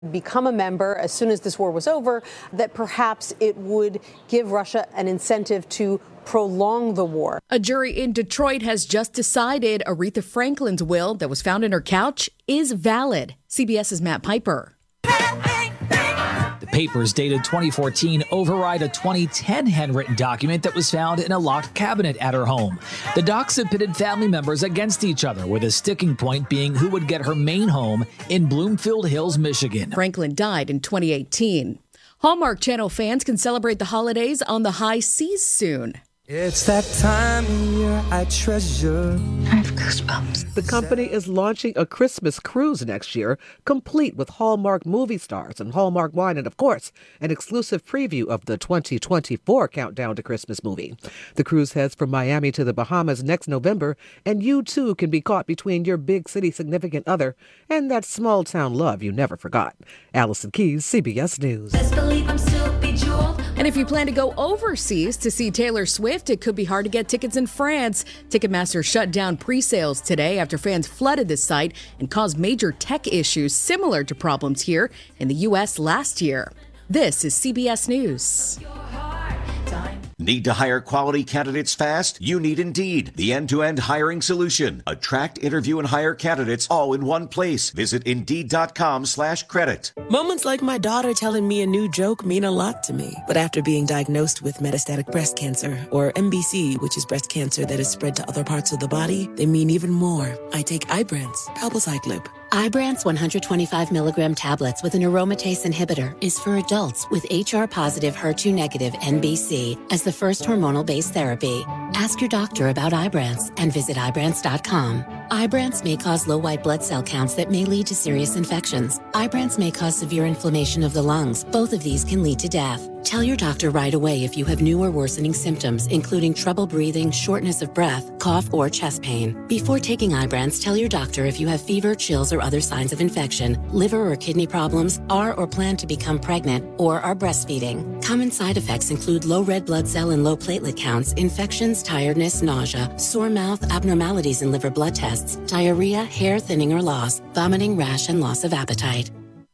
become a member as soon as this war was over, that perhaps it would give Russia an incentive to prolong the war. A jury in Detroit has just decided Aretha Franklin's will that was found in her couch is valid. CBS's Matt Piper. The papers dated 2014 override a 2010 handwritten document that was found in a locked cabinet at her home. The docs have pitted family members against each other, with a sticking point being who would get her main home in Bloomfield Hills, Michigan. Franklin died in 2018. Hallmark Channel fans can celebrate the holidays on the high seas soon. It's that time of year I treasure. I have goosebumps. The company is launching a Christmas cruise next year, complete with Hallmark movie stars and Hallmark wine, and of course, an exclusive preview of the 2024 Countdown to Christmas movie. The cruise heads from Miami to the Bahamas next November, and you too can be caught between your big city significant other and that small town love you never forgot. Allison Keyes, CBS News. Best believe I'm still bejeweled. And if you plan to go overseas to see Taylor Swift, it could be hard to get tickets in France. Ticketmaster shut down pre-sales today after fans flooded the site and caused major tech issues similar to problems here in the U.S. last year. This is CBS News. Need to hire quality candidates fast? You need Indeed, the end-to-end hiring solution. Attract, interview, and hire candidates all in one place. Visit Indeed.com/credit. Moments like my daughter telling me a new joke mean a lot to me. But after being diagnosed with metastatic breast cancer, or MBC, which is breast cancer that is spread to other parts of the body, they mean even more. I take Ibrance, palbociclib. Ibrance 125 milligram tablets with an aromatase inhibitor is for adults with HR-positive, HER2-negative MBC as the first hormonal-based therapy. Ask your doctor about Ibrance and visit Ibrance.com. Ibrance may cause low white blood cell counts that may lead to serious infections. Ibrance may cause severe inflammation of the lungs. Both of these can lead to death. Tell your doctor right away if you have new or worsening symptoms, including trouble breathing, shortness of breath, cough, or chest pain. Before taking Ibrance, tell your doctor if you have fever, chills, or other signs of infection, liver or kidney problems, are or plan to become pregnant, or are breastfeeding. Common side effects include low red blood cell and low platelet counts, infections, tiredness, nausea, sore mouth, abnormalities in liver blood tests, diarrhea, hair thinning or loss, vomiting, rash, and loss of appetite.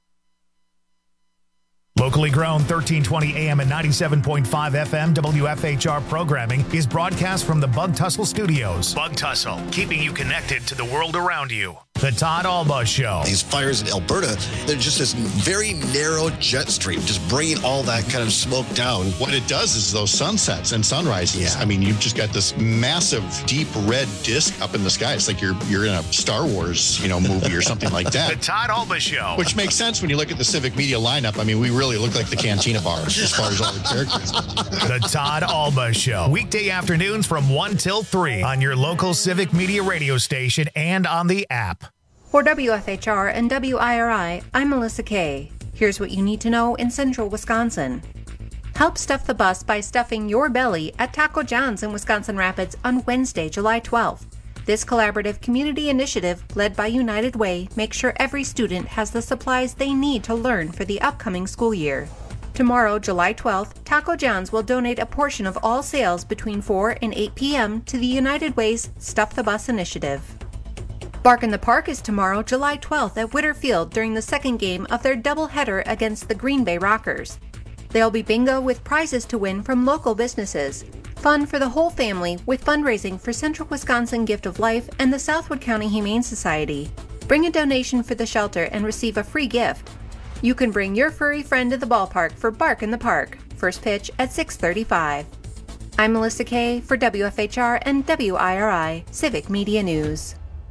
Locally grown 1320 AM and 97.5 FM WFHR programming is broadcast from the Bug Tussle Studios. Bug Tussle, keeping you connected to the world around you. The Todd Alba Show. These fires in Alberta, they're just this very narrow jet stream, just bringing all that kind of smoke down. What it does is those sunsets and sunrises. Yeah. I mean, you've just got this massive, deep red disc up in the sky. It's like you're in a Star Wars, movie or something like that. The Todd Alba Show. Which makes sense when you look at the Civic Media lineup. I mean, we really look like the Cantina bars as far as all the characters. The Todd Alba Show. Weekday afternoons from 1 till 3 on your local Civic Media radio station and on the app. For WFHR and WIRI, I'm Melissa Kay. Here's what you need to know in central Wisconsin. Help stuff the bus by stuffing your belly at Taco John's in Wisconsin Rapids on Wednesday, July 12th. This collaborative community initiative, led by United Way, makes sure every student has the supplies they need to learn for the upcoming school year. Tomorrow, July 12th, Taco John's will donate a portion of all sales between 4 and 8 p.m. to the United Way's Stuff the Bus initiative. Bark in the Park is tomorrow, July 12th at Witter Field during the second game of their doubleheader against the Green Bay Rockers. There'll be bingo with prizes to win from local businesses. Fun for the whole family with fundraising for Central Wisconsin Gift of Life and the Southwood County Humane Society. Bring a donation for the shelter and receive a free gift. You can bring your furry friend to the ballpark for Bark in the Park. First pitch at 6:35. I'm Melissa Kay for WFHR and WIRI Civic Media News.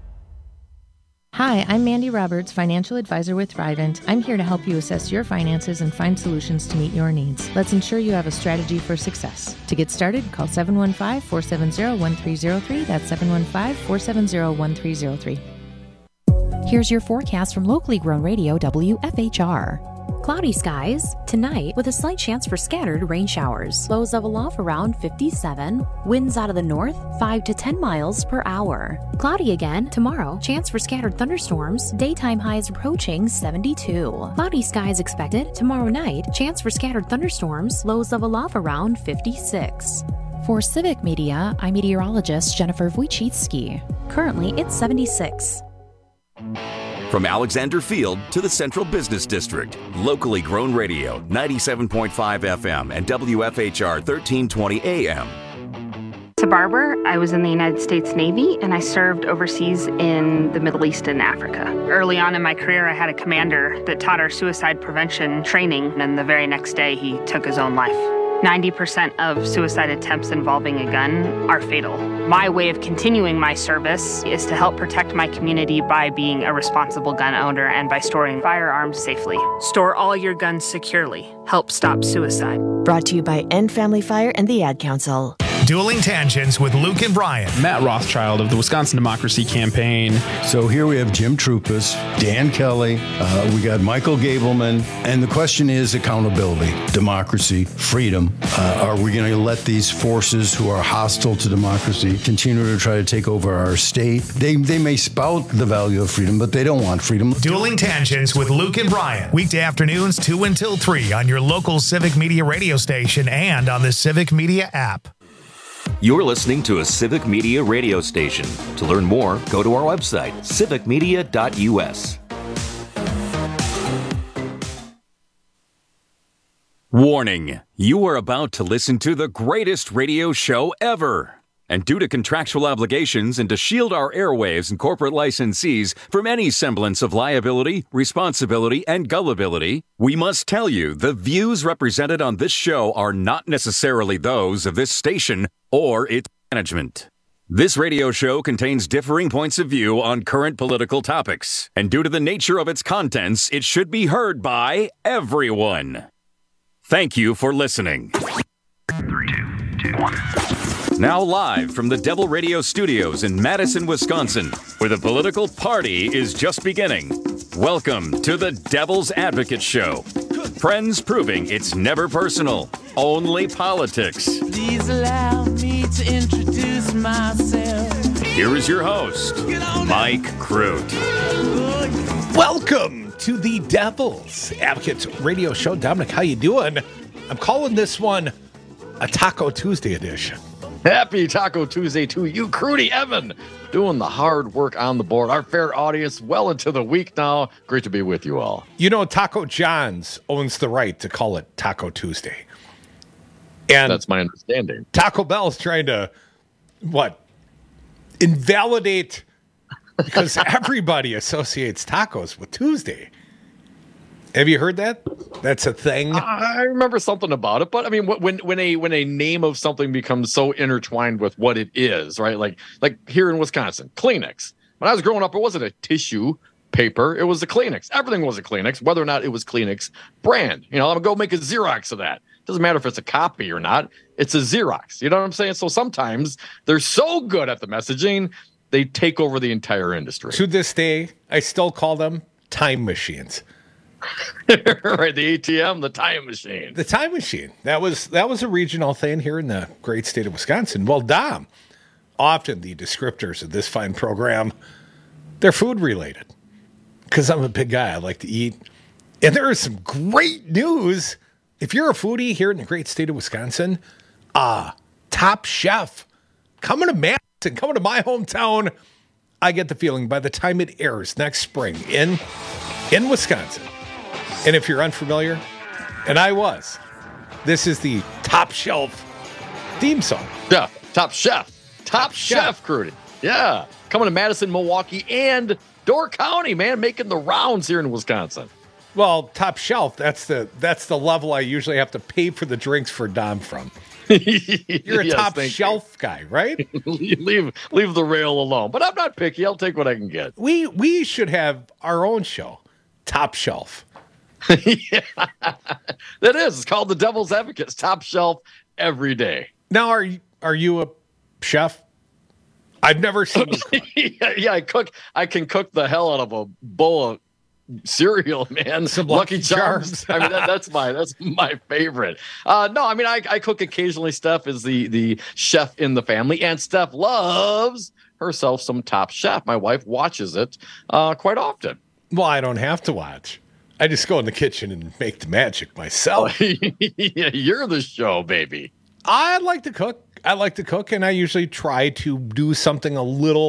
Hi, I'm Mandy Roberts, financial advisor with Thrivent. I'm here to help you assess your finances and find solutions to meet your needs. Let's ensure you have a strategy for success. To get started, call 715-470-1303. That's 715-470-1303. Here's your forecast from locally grown radio WFHR. Cloudy skies tonight with a slight chance for scattered rain showers. Lows level off around 57. Winds out of the north 5 to 10 miles per hour. Cloudy again tomorrow. Chance for scattered thunderstorms. Daytime highs approaching 72. Cloudy skies expected tomorrow night. Chance for scattered thunderstorms. Lows level off around 56. For Civic Media, I'm meteorologist Jennifer Wojcicki. Currently, it's 76. From Alexander Field to the Central Business District. Locally grown radio, 97.5 FM and WFHR 1320 AM. To Barber, I was in the United States Navy, and I served overseas in the Middle East and Africa. Early on in my career, I had a commander that taught our suicide prevention training, and the very next day, he took his own life. 90% of suicide attempts involving a gun are fatal. My way of continuing my service is to help protect my community by being a responsible gun owner and by storing firearms safely. Store all your guns securely. Help stop suicide. Brought to you by End Family Fire and the Ad Council. Dueling Tangents with Luke and Brian. Matt Rothschild of the Wisconsin Democracy Campaign. So here we have Jim Troupas, Dan Kelly, we got Michael Gableman, and the question is accountability, democracy, freedom. Are we going to let these forces who are hostile to democracy continue to try to take over our state? They may spout the value of freedom, but they don't want freedom. Dueling Tangents with Luke and Brian. Weekday afternoons 2 until 3 on your local Civic Media radio station and on the Civic Media app. You're listening to a Civic Media radio station. To learn more, go to our website, civicmedia.us. Warning, you are about to listen to the greatest radio show ever. And due to contractual obligations and to shield our airwaves and corporate licensees from any semblance of liability, responsibility, and gullibility, we must tell you the views represented on this show are not necessarily those of this station or its management. This radio show contains differing points of view on current political topics, and due to the nature of its contents, it should be heard by everyone. Thank you for listening. 3, 2, 1. Now live from the Devil Radio Studios in Madison, Wisconsin, where the political party is just beginning. Welcome to the Devil's Advocate Show. Friends proving it's never personal, only politics. Please allow me to introduce myself. Here is your host, Mike Crute. Welcome to the Devil's Advocate Radio Show. Dominic, how you doing? I'm calling this one a Taco Tuesday edition. Happy Taco Tuesday to you, Crudy Evan, doing the hard work on the board. Our fair audience well into the week now. Great to be with you all. You know, Taco John's owns the right to call it Taco Tuesday. And that's my understanding. Taco Bell's trying to, invalidate, because everybody associates tacos with Tuesday. Have you heard that? That's a thing. I remember something about it, but I mean, when a name of something becomes so intertwined with what it is, right? Like here in Wisconsin, Kleenex. When I was growing up, it wasn't a tissue paper; it was a Kleenex. Everything was a Kleenex, whether or not it was Kleenex brand. You know, I'm gonna go make a Xerox of that. Doesn't matter if it's a copy or not; it's a Xerox. You know what I'm saying? So sometimes they're so good at the messaging, they take over the entire industry. To this day, I still call them time machines. Right, the ATM, the time machine. The time machine. That was a regional thing here in the great state of Wisconsin. Well, Dom, often the descriptors of this fine program, they're food related. Because I'm a big guy, I like to eat. And there is some great news. If you're a foodie here in the great state of Wisconsin, Top Chef coming to Madison, coming to my hometown. I get the feeling by the time it airs next spring in Wisconsin. And if you're unfamiliar, and I was, this is the Top Shelf theme song. Yeah, Top Chef, Crudy. Yeah, coming to Madison, Milwaukee, and Door County, man, making the rounds here in Wisconsin. Well, Top Shelf, that's the level I usually have to pay for the drinks for Dom from. You're a Top Shelf guy, right? leave the rail alone. But I'm not picky. I'll take what I can get. We should have our own show, Top Shelf. Yeah, that is. It's called the Devil's Advocates, Top Shelf every day. Now, are you a chef? I've never seen you cook. Yeah, I cook. I can cook the hell out of a bowl of cereal, man. Some Lucky Charms. I mean, that's my favorite. No, I mean, I cook occasionally. Steph is the chef in the family, and Steph loves herself some Top Chef. My wife watches it quite often. Well, I don't have to watch. I just go in the kitchen and make the magic myself. Yeah, you're the show, baby. I like to cook, and I usually try to do something a little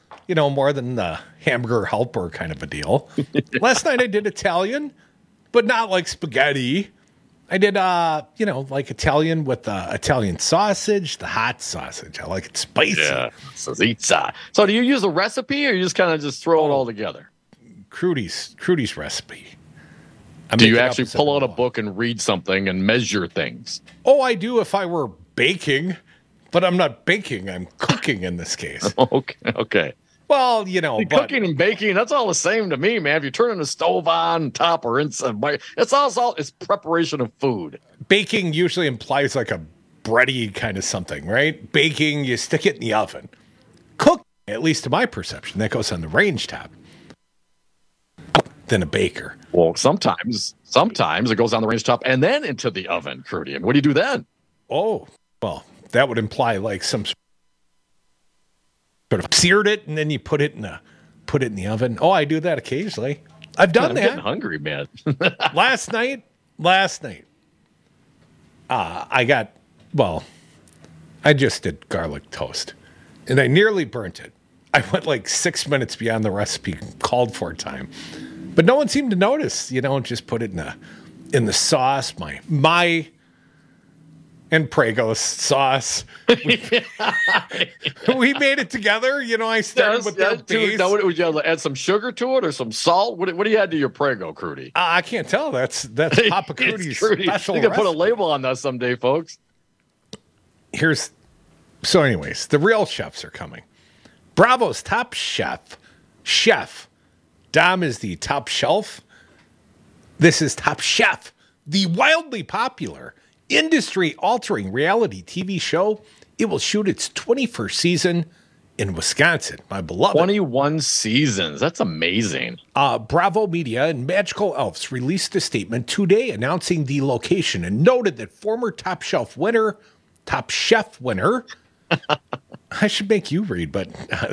more than the hamburger helper kind of a deal. Last night I did Italian, but not like spaghetti. I did, like Italian with Italian sausage, the hot sausage. I like it spicy. Yeah, salsiccia. So do you use a recipe or you just kind of just throw it all together? Crudy's recipe. Do you actually pull out a book and read something and measure things? Oh, I do if I were baking, but I'm not baking. I'm cooking in this case. Okay. Well, cooking and baking, that's all the same to me, man. If you're turning the stove on, top or inside, it's preparation of food. Baking usually implies like a bready kind of something, right? Baking, you stick it in the oven. Cooking, at least to my perception, that goes on the range top. Than a baker. Well, sometimes it goes on the range top and then into the oven, Crudy. And what do you do then? Oh, well, that would imply like some sort of seared it and then you put it in the oven. Oh, I do that occasionally. I've done that. I'm getting hungry, man. Last night, I just did garlic toast and I nearly burnt it. I went like 6 minutes beyond the recipe called for time, but no one seemed to notice. Just put it in the sauce, my and Prego sauce. We made it together. I started with their base. Now, would you add some sugar to it or some salt? What do you add to your Prego, Crudy? I can't tell. That's Papa Crudy's special You can put a label on that someday, folks. So anyways, the real chefs are coming. Bravo's top chef. Dom is the top shelf. This is Top Chef, the wildly popular, industry-altering reality TV show. It will shoot its 21st season in Wisconsin, my beloved. 21 seasons. That's amazing. Bravo Media and Magical Elves released a statement today announcing the location and noted that former Top Chef winner, I should make you read, but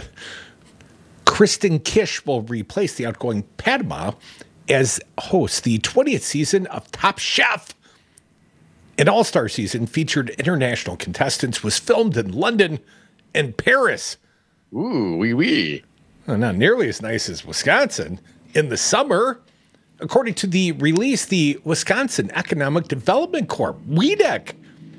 Kristen Kish will replace the outgoing Padma as host. The 20th season of Top Chef, an all-star season, featured international contestants, was filmed in London and Paris. Ooh, wee. Well, not nearly as nice as Wisconsin in the summer. According to the release, the Wisconsin Economic Development Corp, WEDC,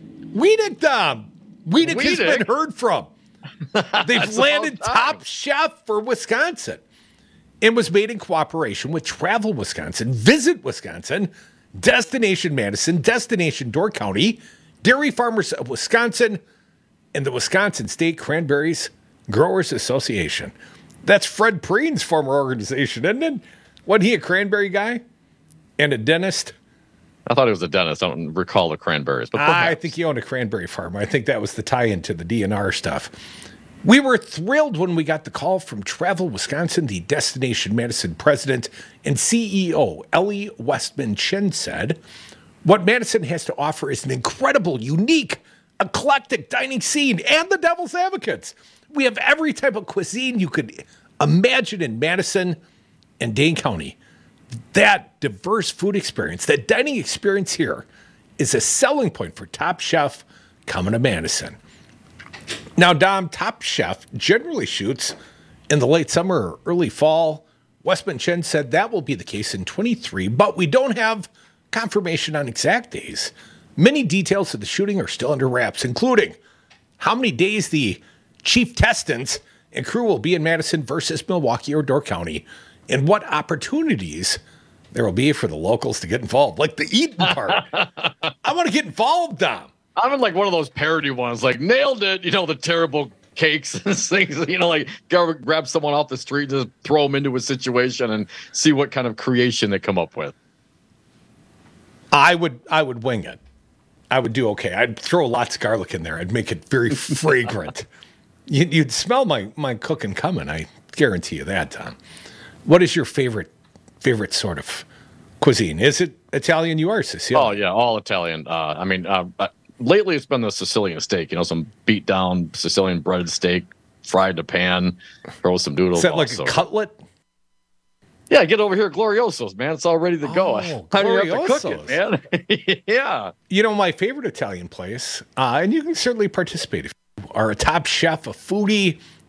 Dom. WEDC has been heard from. They've landed Top Chef for Wisconsin and was made in cooperation with Travel Wisconsin, Visit Wisconsin, Destination Madison, Destination Door County, Dairy Farmers of Wisconsin, and the Wisconsin State Cranberries Growers Association. That's Fred Preen's former organization, isn't it? Wasn't he a cranberry guy and a dentist? I thought he was a dentist. I don't recall the cranberries. But I think he owned a cranberry farm. I think that was the tie-in to the DNR stuff. We were thrilled when we got the call from Travel Wisconsin. The Destination Madison president and CEO, Ellie Westman Chin, said, "What Madison has to offer is an incredible, unique, eclectic dining scene and the devil's advocates. We have every type of cuisine you could imagine in Madison and Dane County. That diverse food experience, that dining experience here is a selling point for Top Chef coming to Madison." Now, Dom, Top Chef generally shoots in the late summer or early fall. Westman Chen said that will be the case in 23, but we don't have confirmation on exact days. Many details of the shooting are still under wraps, including how many days the chief testants and crew will be in Madison versus Milwaukee or Door County, and what opportunities there will be for the locals to get involved, like the eating part. I want to get involved, Dom. I'm in like one of those parody ones, like nailed it, the terrible cakes and things, like grab someone off the street, just throw them into a situation and see what kind of creation they come up with. I would wing it. I would do okay. I'd throw lots of garlic in there. I'd make it very fragrant. You'd smell my cooking coming. I guarantee you that, Tom. What is your favorite sort of cuisine? Is it Italian? You are Sicilian. Oh yeah, all Italian. Lately it's been the Sicilian steak. Some beat down Sicilian breaded steak, fried in a pan, throw some noodles. Is that like a cutlet? Yeah, get over here, Gloriosos, man. It's all ready to go. How do you have to cook it, man? Yeah. My favorite Italian place, and you can certainly participate if you are a Top Chef, a foodie,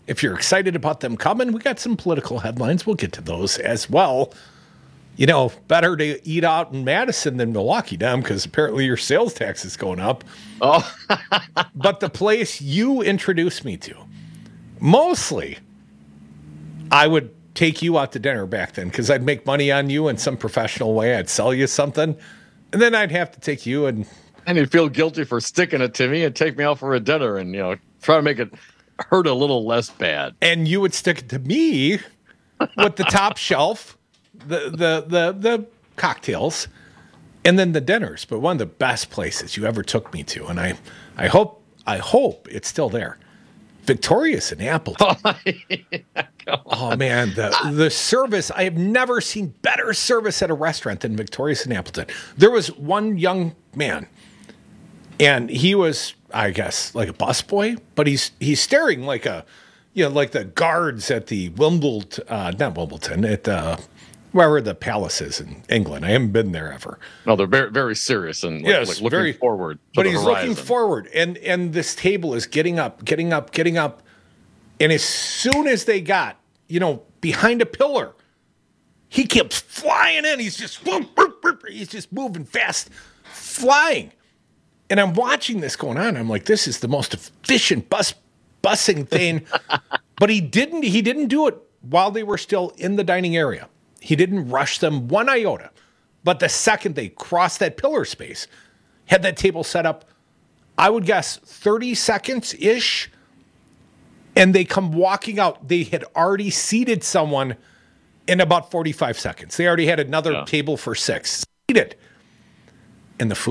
if you're excited about them coming, we got some political headlines. We'll get to those as well. You know, better to eat out in Madison than Milwaukee, Dom, because apparently your sales tax is going up. Oh. But the place you introduced me to, mostly, I would take you out to dinner back then because I'd make money on you in some professional way. I'd sell you something, and then I'd have to take you and you'd feel guilty for sticking it to me and take me out for a dinner and, you know, try to make it hurt a little less bad. And you would stick it to me with the top shelf, the cocktails, and then the dinners. But one of the best places you ever took me to, and I hope it's still there. Victorious in Appleton. Oh man, the service, I have never seen better service at a restaurant than Victorious in Appleton. There was one young man, and he was, I guess, like a busboy, but he's staring like like the guards at the not Wimbledon, at wherever the palace is in England. I haven't been there ever. No, they're very, very serious and looking forward. But he's looking forward, and this table is getting up. And as soon as they got, behind a pillar, he kept flying in. He's just moving fast, flying. And I'm watching this going on. I'm like, this is the most efficient busing thing. But he didn't do it while they were still in the dining area. He didn't rush them one iota. But the second they crossed that pillar space, had that table set up, I would guess 30 seconds-ish, and they come walking out. They had already seated someone in about 45 seconds. They already had another table for 6 seated. And the food,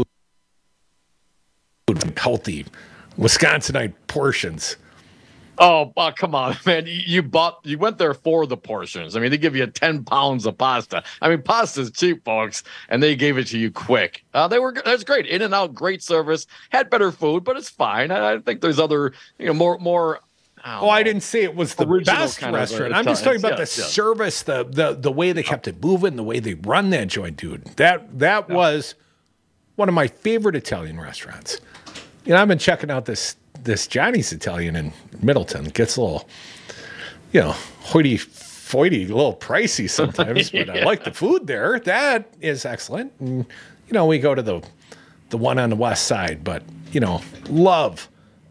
healthy, Wisconsinite portions. Oh, come on, man. You went there for the portions. I mean, they give you 10 pounds of pasta. I mean, pasta's cheap, folks, and they gave it to you quick. That's great. In and out, great service. Had better food, but it's fine. I think there's other, more. I didn't say it was the best restaurant. I'm just talking about the service, the way they kept it moving, the way they run that joint, dude. That was one of my favorite Italian restaurants. I've been checking out this Johnny's Italian in Middleton. It gets a little, hoity-foity, a little pricey sometimes, but I like the food there. That is excellent. And, we go to the one on the west side, but, love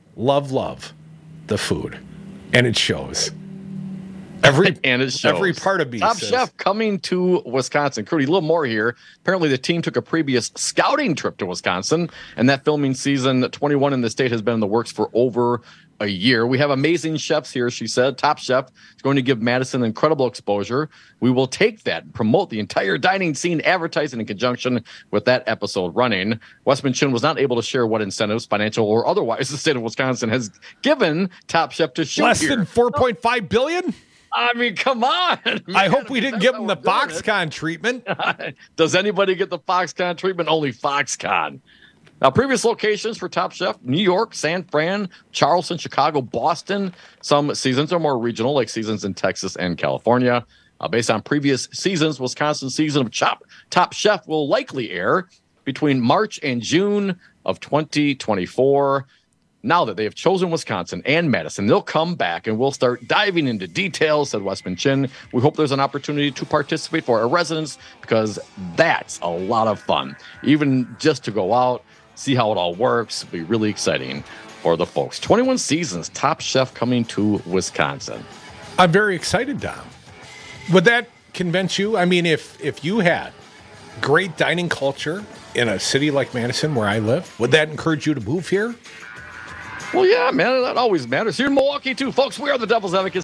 the food. And it shows. Every part of me Top says, Chef coming to Wisconsin. Crudy, a little more here. Apparently, the team took a previous scouting trip to Wisconsin, and that filming season 21 in the state has been in the works for over a year. We have amazing chefs here, she said. Top Chef is going to give Madison incredible exposure. We will take that and promote the entire dining scene, advertising in conjunction with that episode running. Westman Chin was not able to share what incentives, financial or otherwise, the state of Wisconsin has given Top Chef to shoot less than $4.5 billion? I mean, come on. Man. I hope we didn't give them the Foxconn treatment. Does anybody get the Foxconn treatment? Only Foxconn. Now, previous locations for Top Chef: New York, San Fran, Charleston, Chicago, Boston. Some seasons are more regional, like seasons in Texas and California. Based on previous seasons, Wisconsin's season of Top Chef will likely air between March and June of 2024. Now that they have chosen Wisconsin and Madison, they'll come back and we'll start diving into details, said Westman Chin. We hope there's an opportunity to participate for our residents because that's a lot of fun. Even just to go out, see how it all works, will be really exciting for the folks. 21 seasons, Top Chef coming to Wisconsin. I'm very excited, Dom. Would that convince you? I mean, if you had great dining culture in a city like Madison where I live, would that encourage you to move here? Well, yeah, man, that always matters. Here in Milwaukee, too, folks, we are the Devil's Advocates.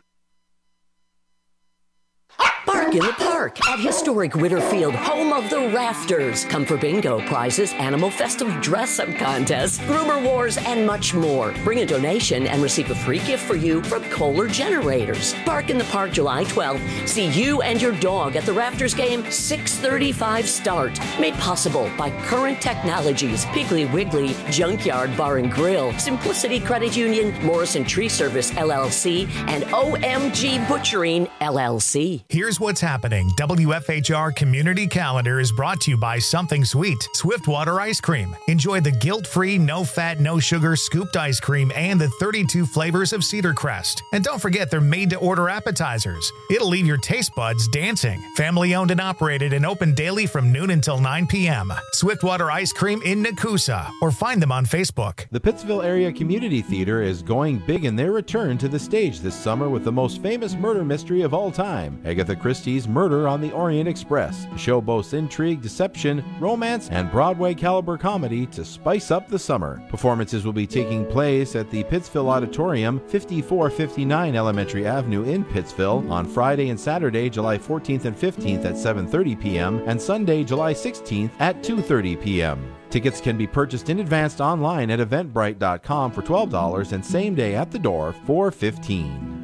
Bark in the Park at historic Witterfield, home of the Rafters. Come for bingo, prizes, animal festive dress-up contests, rumor wars, and much more. Bring a donation and receive a free gift for you from Kohler Generators. Bark in the Park, July 12th. See you and your dog at the Rafters game, 6:35 start. Made possible by Current Technologies, Piggly Wiggly, Junkyard Bar and Grill, Simplicity Credit Union, Morrison Tree Service, LLC, and OMG Butchering, LLC. Here's what's happening. WFHR Community Calendar is brought to you by Something Sweet, Swiftwater Ice Cream. Enjoy the guilt-free, no-fat, no-sugar scooped ice cream and the 32 flavors of Cedar Crest. And don't forget they're made-to-order appetizers. It'll leave your taste buds dancing. Family-owned and operated and open daily from noon until 9 p.m. Swiftwater Ice Cream in Nakusa, or find them on Facebook. The Pittsville Area Community Theater is going big in their return to the stage this summer with the most famous murder mystery of all time, Agatha Christie's Murder on the Orient Express. The show boasts intrigue, deception, romance, and Broadway-caliber comedy to spice up the summer. Performances will be taking place at the Pittsville Auditorium, 5459 Elementary Avenue in Pittsville, on Friday and Saturday, July 14th and 15th at 7:30 p.m., and Sunday, July 16th at 2:30 p.m. Tickets can be purchased in advance online at eventbrite.com for $12 and same day at the door for $15.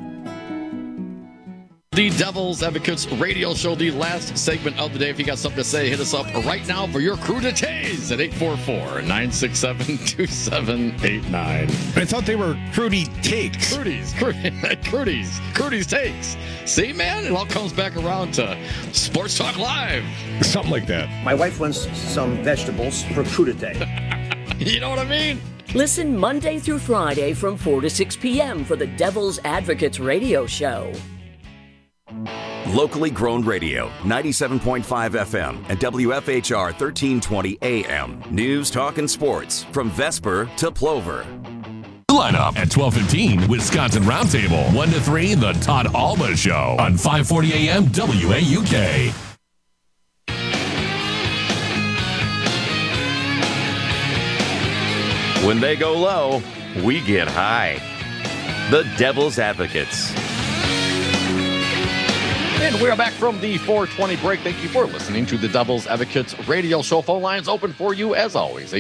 The Devil's Advocates radio show, the last segment of the day. If you got something to say, hit us up right now for your crudités at 844-967-2789. I thought they were Crudy Takes. Crudy's Takes. See, man, it all comes back around to Sports Talk Live. Something like that. My wife wants some vegetables for crudité. You know what I mean? Listen Monday through Friday from 4 to 6 p.m. for the Devil's Advocates radio show. Locally grown radio, 97.5 FM and WFHR 1320 AM. News, talk, and sports from Vesper to Plover. Lineup at 12:15, Wisconsin Roundtable. 1 to 3, The Todd Alba Show on 540 AM WAUK. When they go low, we get high. The Devil's Advocates. And we're back from the 420 break. Thank you for listening to the Devil's Advocates radio show. Phone lines open for you as always.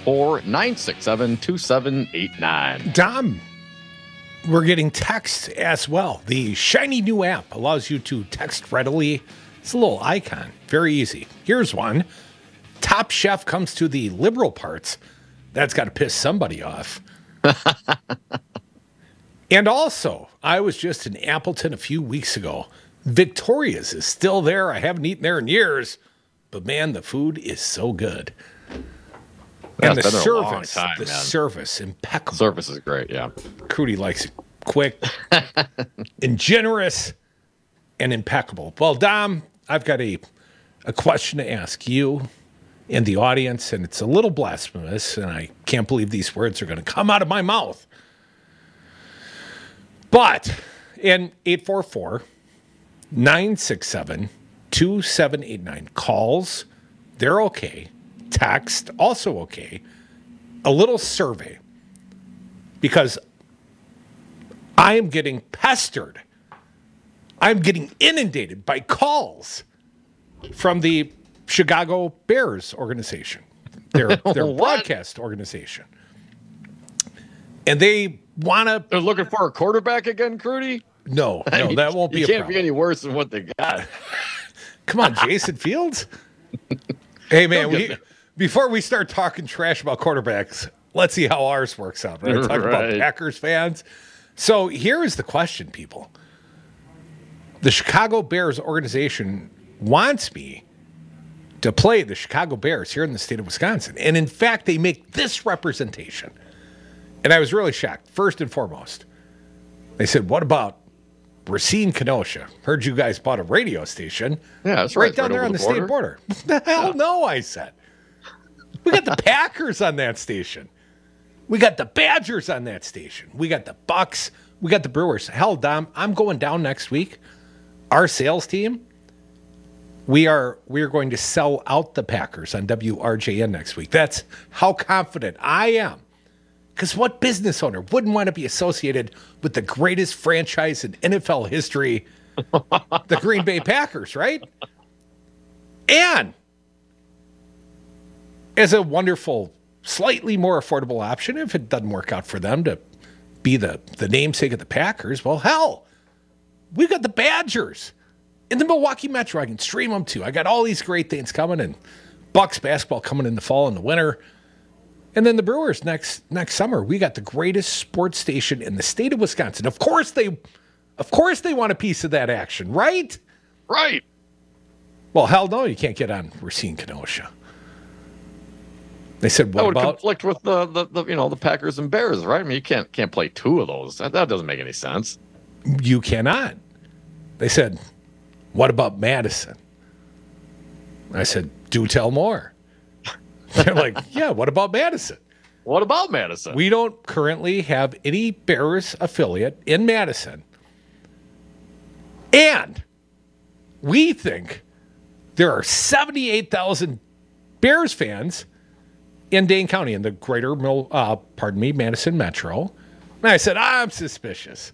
844-967-2789. Dom, we're getting text as well. The shiny new app allows you to text readily. It's a little icon. Very easy. Here's one. Top Chef comes to the liberal parts. That's got to piss somebody off. And also, I was just in Appleton a few weeks ago. Victoria's is still there. I haven't eaten there in years, but man, the food is so good. And the service, impeccable. Service is great, yeah. Crudy likes it quick and generous and impeccable. Well, Dom, I've got a question to ask you and the audience, and it's a little blasphemous, and I can't believe these words are going to come out of my mouth. But in 844-967-2789. Calls, they're okay. Text, also okay. A little survey. Because I am getting pestered. I'm getting inundated by calls from the Chicago Bears organization, their broadcast organization. And they want to... They're looking for a quarterback again, Crudy? No, that won't be a problem. It can't be any worse than what they got. Come on, Jason Fields. Hey, man, before we start talking trash about quarterbacks, let's see how ours works out. Right? Talk about Packers fans. So here is the question, people. The Chicago Bears organization wants me to play the Chicago Bears here in the state of Wisconsin. And in fact, they make this representation. And I was really shocked. First and foremost, they said, what about Racine, Kenosha? Heard you guys bought a radio station. Yeah, that's right down there on the state border. The hell no, I said. We got the Packers on that station. We got the Badgers on that station. We got the Bucks. We got the Brewers. Hell, Dom, I'm going down next week. Our sales team, we are going to sell out the Packers on WRJN next week. That's how confident I am. Because what business owner wouldn't want to be associated with the greatest franchise in NFL history, the Green Bay Packers, right? And as a wonderful, slightly more affordable option, if it doesn't work out for them to be the namesake of the Packers, well, hell, we got the Badgers in the Milwaukee Metro. I can stream them too. I got all these great things coming, and Bucks basketball coming in the fall and the winter. And then the Brewers next summer. We got the greatest sports station in the state of Wisconsin. Of course they want a piece of that action, right? Right. Well, hell no, you can't get on Racine Kenosha. They said, what that would about conflict with the Packers and Bears, right? I mean, you can't play two of those. That doesn't make any sense. You cannot. They said, what about Madison? I said, do tell more. They're like, yeah, what about Madison? What about Madison? We don't currently have any Bears affiliate in Madison. And we think there are 78,000 Bears fans in Dane County, in the greater Madison Metro. And I said, I'm suspicious.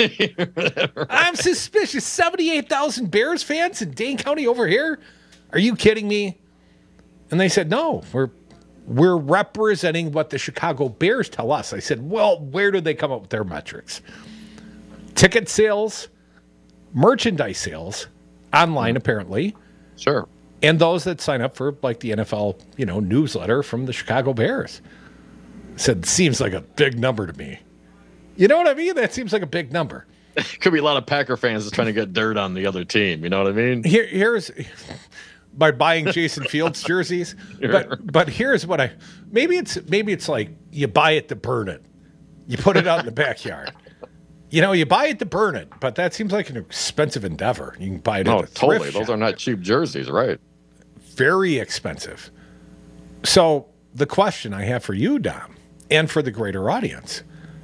I'm suspicious. 78,000 Bears fans in Dane County over here? Are you kidding me? And they said, no, we're representing what the Chicago Bears tell us. I said, well, where did they come up with their metrics? Ticket sales, merchandise sales, online apparently. Sure. And those that sign up for like the NFL, newsletter from the Chicago Bears. Said, seems like a big number to me. You know what I mean? That seems like a big number. Could be a lot of Packer fans just trying to get dirt on the other team. You know what I mean? Here's by buying Jason Fields jerseys. But here's what maybe it's like you buy it to burn it. You put it out in the backyard. You buy it to burn it, but that seems like an expensive endeavor. You can buy it at a totally. thrift Those shop. are not cheap jerseys, right? Very expensive. So the question I have for you, Dom, and for the greater audience,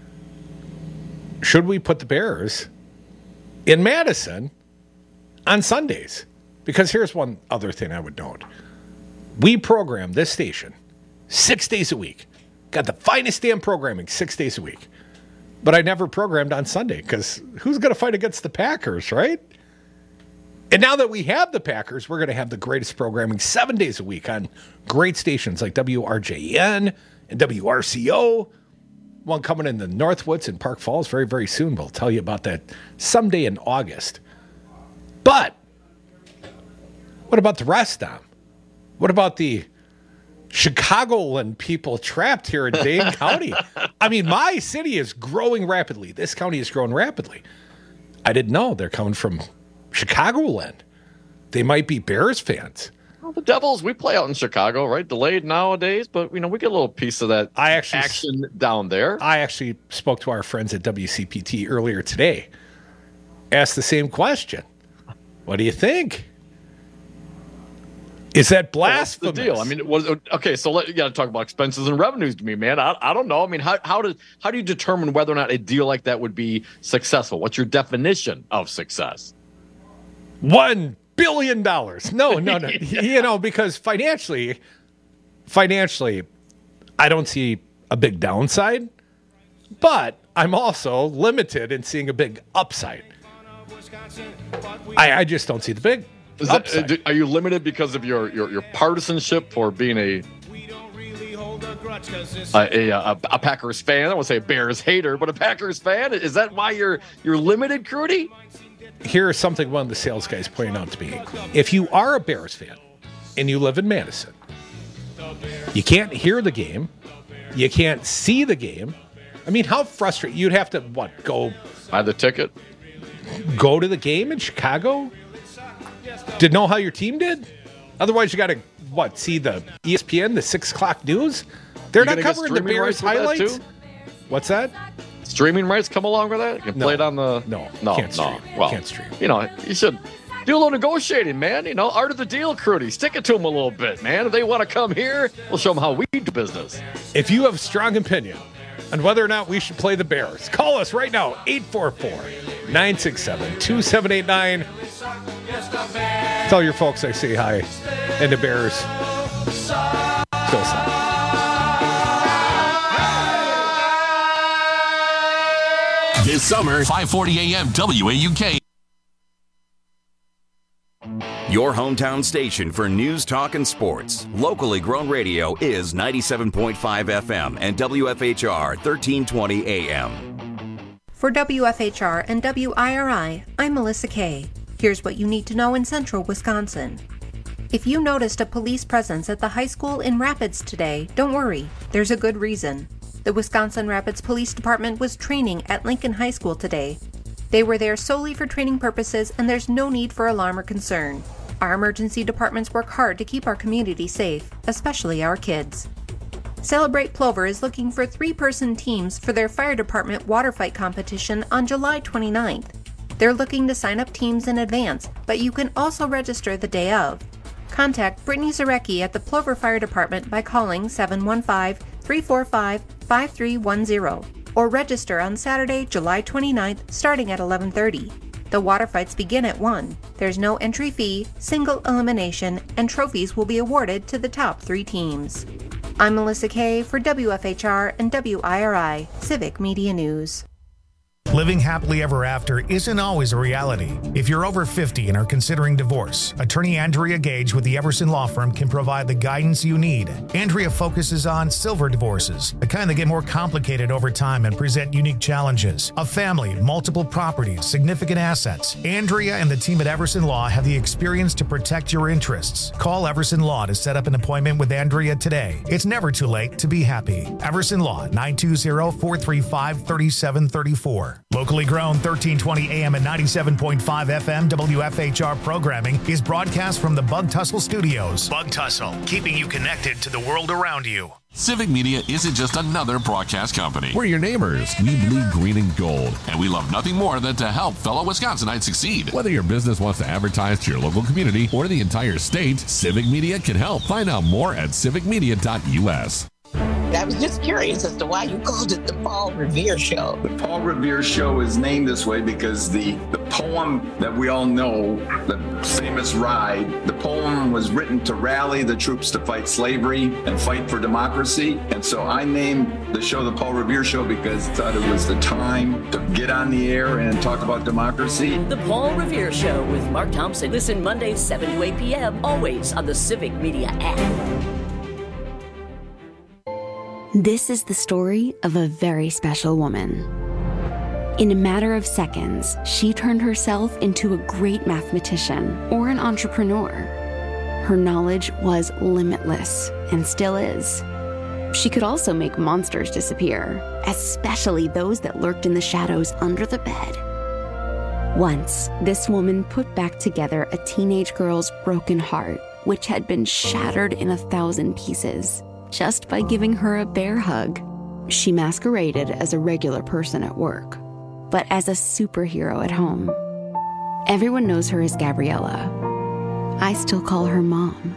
should we put the Bears in Madison on Sundays? Because here's one other thing I would note. We program this station 6 days a week. Got the finest damn programming 6 days a week. But I never programmed on Sunday because who's going to fight against the Packers, right? And now that we have the Packers, we're going to have the greatest programming 7 days a week on great stations like WRJN and WRCO. One coming in the Northwoods in Park Falls very, very soon. We'll tell you about that someday in August. But what about the rest, Dom? What about the Chicagoland people trapped here in Dane County? I mean, my city is growing rapidly. This county is growing rapidly. I didn't know they're coming from Chicagoland. They might be Bears fans. Well, the Devils, we play out in Chicago, right? Delayed nowadays, but we get a little piece of that action down there. I actually spoke to our friends at WCPT earlier today. Asked the same question. What do you think? Is that blasphemous? What's the deal? I mean, okay, so you got to talk about expenses and revenues to me, man. I don't know. I mean, how do you determine whether or not a deal like that would be successful? What's your definition of success? $1 billion. No. Because financially, I don't see a big downside, but I'm also limited in seeing a big upside. I just don't see the big upside. Are you limited because of your partisanship for being a Packers fan? I don't want to say a Bears hater, but a Packers fan. Is that why you're limited, Crudy? Here's something one of the sales guys pointed out to me. If you are a Bears fan and you live in Madison, you can't hear the game, you can't see the game. I mean, how frustrating. You'd have to, go buy the ticket? Go to the game in Chicago? To know how your team did? Otherwise, you got to, see the ESPN, the 6 o'clock news? They're not covering the Bears highlights? What's that? Streaming rights come along with that? You can play it on the... No, can't stream. Well, can't stream. You should do a little negotiating, man. Art of the deal, Crudy. Stick it to them a little bit, man. If they want to come here, we'll show them how we do business. If you have a strong opinion on whether or not we should play the Bears, call us right now, 844-967-2789. Tell your folks I say hi. And the Bears still suck. This summer, 540 AM WAUK. Your hometown station for news, talk, and sports. Locally grown radio is 97.5 FM and WFHR 1320 AM. For WFHR and WIRI, I'm Melissa Kay. Here's what you need to know in central Wisconsin. If you noticed a police presence at the high school in Rapids today, don't worry, there's a good reason. The Wisconsin Rapids Police Department was training at Lincoln High School today. They were there solely for training purposes, and there's no need for alarm or concern. Our emergency departments work hard to keep our community safe, especially our kids. Celebrate Plover is looking for 3-person teams for their fire department water fight competition on July 29th. They're looking to sign up teams in advance, but you can also register the day of. Contact Brittany Zarecki at the Plover Fire Department by calling 715-345-5310 or register on Saturday, July 29th, starting at 11:30. The water fights begin at 1. There's no entry fee, single elimination, and trophies will be awarded to the top 3 teams. I'm Melissa Kay for WFHR and WIRI Civic Media News. Living happily ever after isn't always a reality. If you're over 50 and are considering divorce, attorney Andrea Gage with the Everson Law Firm can provide the guidance you need. Andrea focuses on silver divorces, the kind that get more complicated over time and present unique challenges. A family, multiple properties, significant assets. Andrea and the team at Everson Law have the experience to protect your interests. Call Everson Law to set up an appointment with Andrea today. It's never too late to be happy. Everson Law, 920-435-3734. Locally grown 1320 AM and 97.5 FM WFHR programming is broadcast from the Bug Tussle Studios. Bug Tussle, keeping you connected to the world around you. Civic Media isn't just another broadcast company. We're your neighbors. We bleed green and gold, and we love nothing more than to help fellow Wisconsinites succeed. Whether your business wants to advertise to your local community or the entire state, Civic Media can help. Find out more at civicmedia.us. I was just curious as to why you called it the Paul Revere Show. The Paul Revere Show is named this way because the poem that we all know, the famous Ride, the poem was written to rally the troops to fight slavery and fight for democracy. And so I named the show the Paul Revere Show because I thought it was the time to get on the air and talk about democracy. The Paul Revere Show with Mark Thompson. Listen Mondays 7 to 8 p.m. always on the Civic Media app. This is the story of a very special woman. In a matter of seconds, she turned herself into a great mathematician or an entrepreneur. Her knowledge was limitless and still is. She could also make monsters disappear, especially those that lurked in the shadows under the bed. Once, this woman put back together a teenage girl's broken heart, which had been shattered in 1,000 pieces. Just by giving her a bear hug. She masqueraded as a regular person at work, but as a superhero at home. Everyone knows her as Gabriella. I still call her Mom.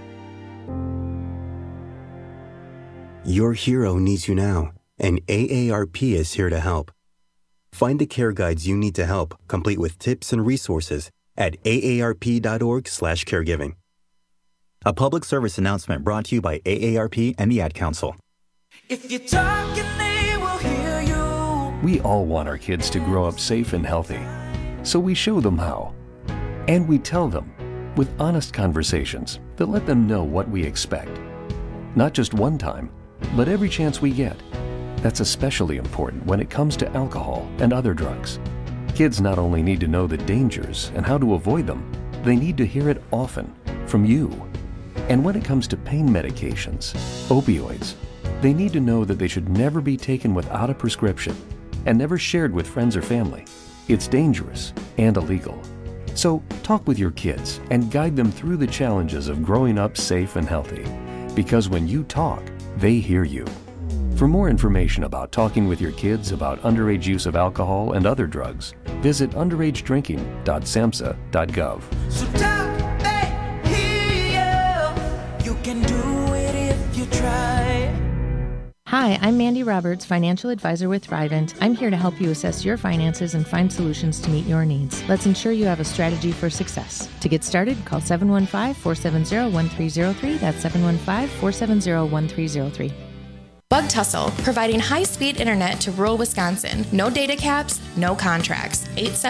Your hero needs you now, and AARP is here to help. Find the care guides you need to help, complete with tips and resources at aarp.org/caregiving. A public service announcement brought to you by AARP and the Ad Council. If you're talking, they will hear you. We all want our kids to grow up safe and healthy, so we show them how. And we tell them with honest conversations that let them know what we expect. Not just one time, but every chance we get. That's especially important when it comes to alcohol and other drugs. Kids not only need to know the dangers and how to avoid them, they need to hear it often from you. And when it comes to pain medications, opioids, they need to know that they should never be taken without a prescription and never shared with friends or family. It's dangerous and illegal. So talk with your kids and guide them through the challenges of growing up safe and healthy. Because when you talk, they hear you. For more information about talking with your kids about underage use of alcohol and other drugs, visit underagedrinking.samhsa.gov. So talk, they hear you. You can do it if you try. Hi, I'm Mandy Roberts, financial advisor with Thrivent. I'm here to help you assess your finances and find solutions to meet your needs. Let's ensure you have a strategy for success. To get started, call 715-470-1303. That's 715-470-1303. Bug Tussle, providing high-speed internet to rural Wisconsin. No data caps, no contracts.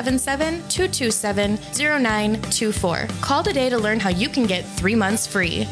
877-227-0924. Call today to learn how you can get 3 months free.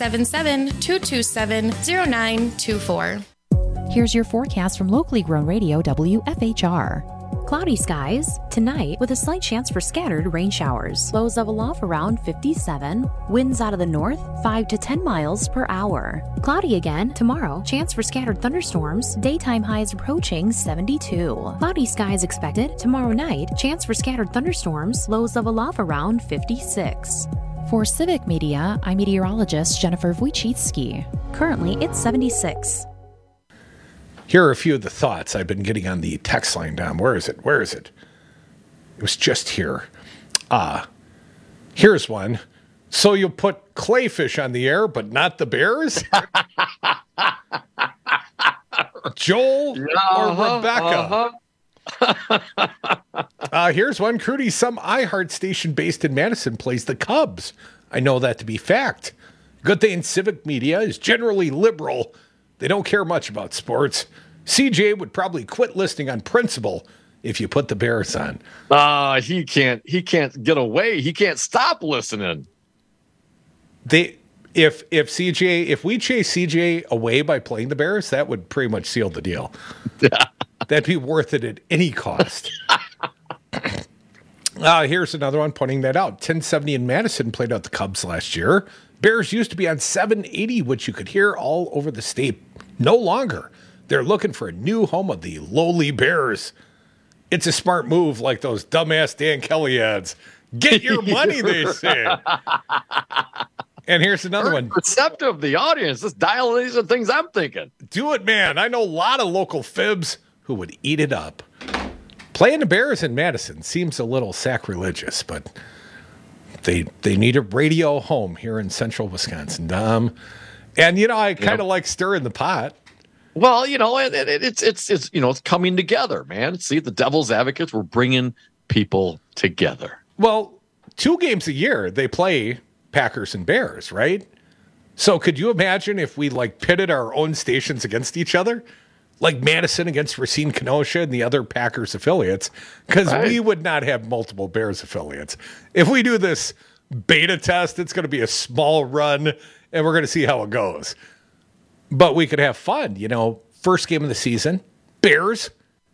877-227-0924. Here's your forecast from locally grown radio WFHR. Cloudy skies tonight with a slight chance for scattered rain showers. Lows level off around 57. Winds out of the north 5 to 10 miles per hour. Cloudy again tomorrow. Chance for scattered thunderstorms. Daytime highs approaching 72. Cloudy skies expected tomorrow night. Chance for scattered thunderstorms. Lows level off around 56. For Civic Media, I'm meteorologist Jennifer Wojcicki. Currently, it's 76. Here are a few of the thoughts I've been getting on the text line, Dom. Where is it? It was just here. Here's one. So you'll put Clayfish on the air, but not the Bears? Joel or Rebecca? Here's one. Crudy, some iHeart station based in Madison plays the Cubs. I know that to be fact. Good thing Civic Media is generally liberal. They don't care much about sports. CJ would probably quit listening on principle if you put the Bears on. He can't get away. He can't stop listening. If we chase CJ away by playing the Bears, that would pretty much seal the deal. That'd be worth it at any cost. Here's another one pointing that out. 1070 in Madison played out the Cubs last year. Bears used to be on 780, which you could hear all over the state. No longer. They're looking for a new home of the lowly Bears. It's a smart move, like those dumbass Dan Kelly ads. Get your money, they say. And here's another one. Receptive, the audience. Just dial these are things I'm thinking. Do it, man. I know a lot of local fibs who would eat it up. Playing the Bears in Madison seems a little sacrilegious, but they need a radio home here in central Wisconsin, Dom. And, I kind of like stirring the pot. Well, it's coming together, man. See, the Devil's Advocates, we're bringing people together. Well, 2 games a year they play Packers and Bears, right? So could you imagine if we pitted our own stations against each other? Like Madison against Racine Kenosha and the other Packers affiliates, because we would not have multiple Bears affiliates. If we do this beta test, it's going to be a small run, and we're going to see how it goes. But we could have fun, First game of the season, Bears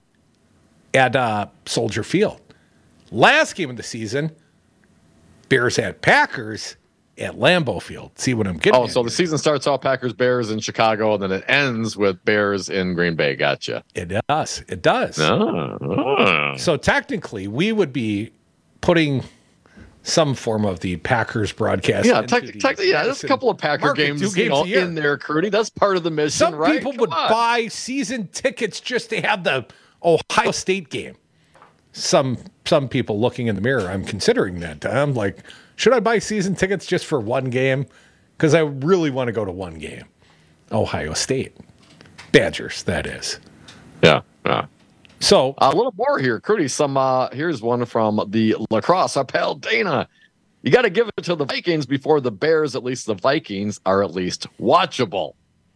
at Soldier Field. Last game of the season, Bears at Packers at Lambeau Field. See what I'm getting at? So the season starts off Packers, Bears in Chicago, and then it ends with Bears in Green Bay. Gotcha. It does. So technically, we would be putting some form of the Packers broadcast. Yeah, technically, there's a couple of Packer games in there, Crudy. That's part of the mission, Some right? people would buy season tickets just to have the Ohio State game. Some people looking in the mirror, I'm considering that. I'm like, should I buy season tickets just for one game? Because I really want to go to one game. Ohio State. Badgers, that is. Yeah. So a little more here, Crudy. Here's one from the Lacrosse. Our pal Dana. You got to give it to the Vikings before the Bears. At least the Vikings are at least watchable.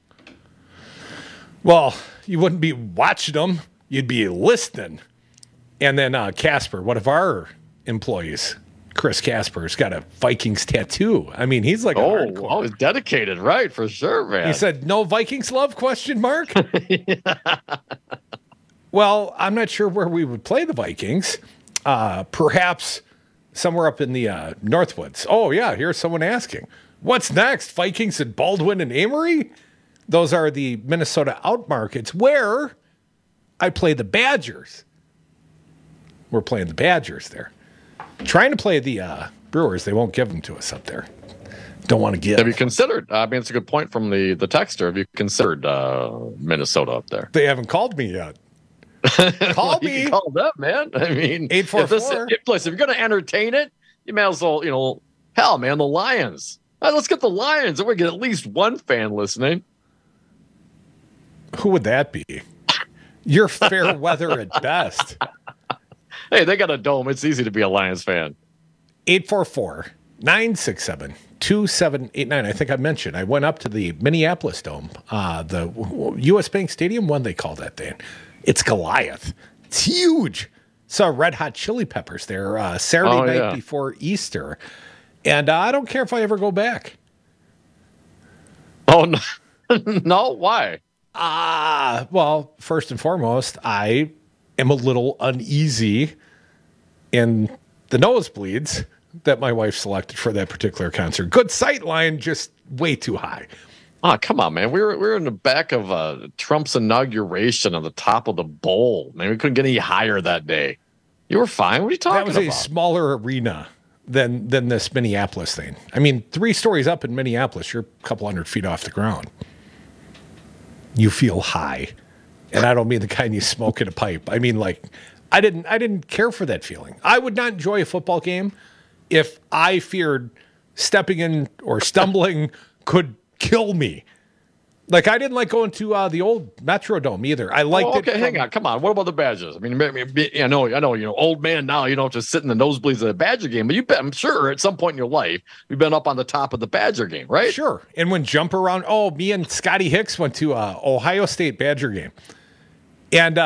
Well, you wouldn't be watching them. You'd be listening. And then Casper, one of our employees, Chris Casper's got a Vikings tattoo. I mean, he's like he's dedicated, right? For sure, man. He said, "No Vikings love?" ? Well, I'm not sure where we would play the Vikings. Perhaps somewhere up in the Northwoods. Oh, yeah, here's someone asking. What's next? Vikings at Baldwin and Amory? Those are the Minnesota out markets where I play the Badgers. We're playing the Badgers there. Trying to play the Brewers. They won't give them to us up there. Don't want to give. Have you considered? It's a good point from the texter. Have you considered Minnesota up there? They haven't called me yet. Call me. You can call them, man. I mean, 844. If you're going to entertain it, you may as well, hell, man, the Lions. Let's get the Lions, and we get at least one fan listening. Who would that be? You're fair weather at best. Hey, they got a dome. It's easy to be a Lions fan. 844-967-2789. I think I mentioned I went up to the Minneapolis Dome, the U.S. Bank Stadium, one they call that thing. It's Goliath. It's huge. Saw Red Hot Chili Peppers there Saturday night before Easter. And I don't care if I ever go back. Oh, no. No? Why? Well, first and foremost, I am a little uneasy in the nosebleeds that my wife selected for that particular concert. Good sight line, just way too high. Oh, come on, man. We were in the back of Trump's inauguration on the top of the bowl. Man, we couldn't get any higher that day. You were fine. What are you talking about? That was a smaller arena. than this Minneapolis thing. I mean, 3 stories up in Minneapolis, you're a couple hundred feet off the ground. You feel high. And I don't mean the kind you smoke in a pipe. I mean, like, I didn't care for that feeling. I would not enjoy a football game if I feared stepping in or stumbling could kill me. Like, I didn't like going to the old Metrodome either. I liked it. Okay, hang on. Come on. What about the Badgers? I mean, I know, old man now, just sit in the nosebleeds at a Badger game, but I'm sure at some point in your life, you've been up on the top of the Badger game, right? Sure. And when jump around, me and Scotty Hicks went to Ohio State Badger game. And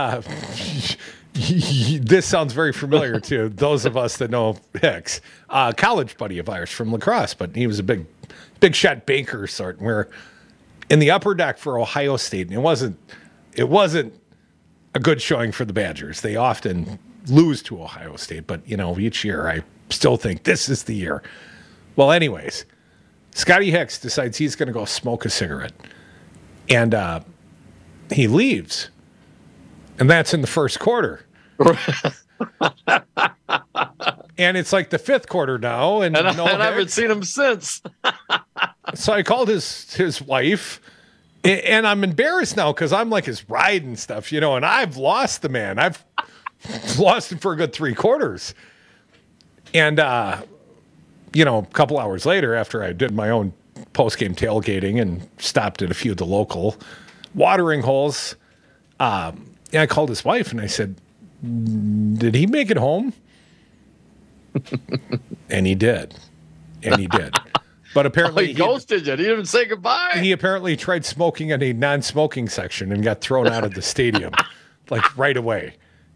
this sounds very familiar to those of us that know Hicks. College buddy of ours from lacrosse, but he was a big shot banker sort. And we're in the upper deck for Ohio State, and it wasn't a good showing for the Badgers. They often lose to Ohio State, but each year I still think this is the year. Well, anyways, Scotty Hicks decides he's going to go smoke a cigarette, and he leaves, and that's in the first quarter. And it's like the 5th quarter now, and I haven't seen him since. So I called his wife, and I'm embarrassed now because I'm like his ride and stuff, and I've lost the man. I've lost him for a good 3 quarters. And, a couple hours later, after I did my own post-game tailgating and stopped at a few of the local watering holes, I called his wife and I said, "Did he make it home?" And he did. But apparently he ghosted you. He didn't even say goodbye. He apparently tried smoking in a non-smoking section and got thrown out of the stadium, like right away.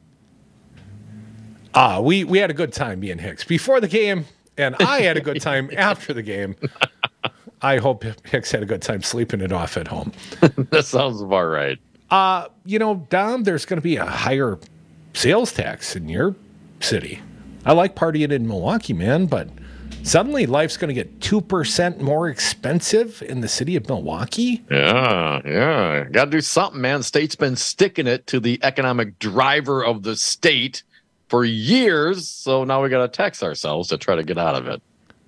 We had a good time, me and Hicks, before the game, and I had a good time after the game. I hope Hicks had a good time sleeping it off at home. That sounds about right. Dom, there's going to be a higher sales tax in your city. I like partying in Milwaukee, man, but suddenly life's going to get 2% more expensive in the city of Milwaukee? Yeah. Got to do something, man. The state's been sticking it to the economic driver of the state for years, so now we got to tax ourselves to try to get out of it.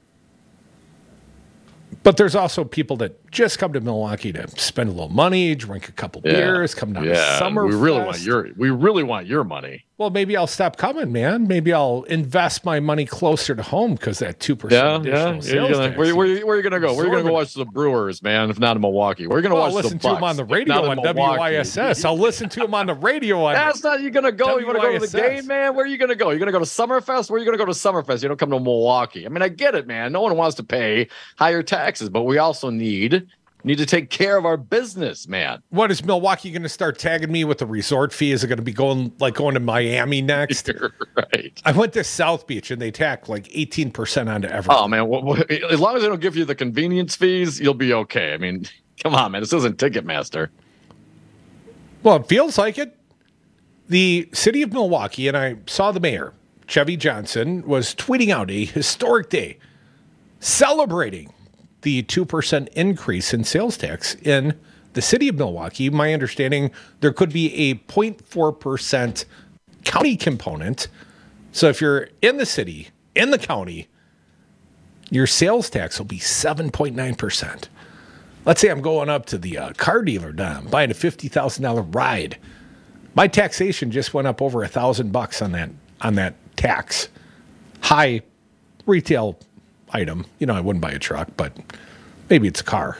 But there's also people that just come to Milwaukee to spend a little money, drink a couple beers, come down to Summerfest. We really want your money. Well, maybe I'll stop coming, man. Maybe I'll invest my money closer to home because that 2% additional sales tax. Where are you going to go? Where are you going to go watch the Brewers, man, if not in Milwaukee? Where are you going to watch the Bucks? I'll listen to him on the radio on WISS. I'll listen to him on the radio on That's not you going to go. You want to go to the game, man? Where are you going to go? You're going to go to Summerfest? Where are you going to go to Summerfest? You don't come to Milwaukee. I mean, I get it, man. No one wants to pay higher taxes, but we also need to take care of our business, man. What is Milwaukee going to start tagging me with a resort fee? Is it going to be going to Miami next? Right. I went to South Beach and they tack like 18% onto everything. Oh man, as long as they don't give you the convenience fees, you'll be okay. I mean, come on, man, this isn't Ticketmaster. Well, it feels like it. The city of Milwaukee, and I saw the mayor, Chevy Johnson, was tweeting out a historic day celebrating the 2% increase in sales tax in the city of Milwaukee. My understanding, there could be a 0.4% county component. So if you're in the city, in the county, your sales tax will be 7.9%. Let's say I'm going up to the car dealer, Dom, buying a $50,000 ride. My taxation just went up over $1,000 on that tax. High retail item. I wouldn't buy a truck, but maybe it's a car.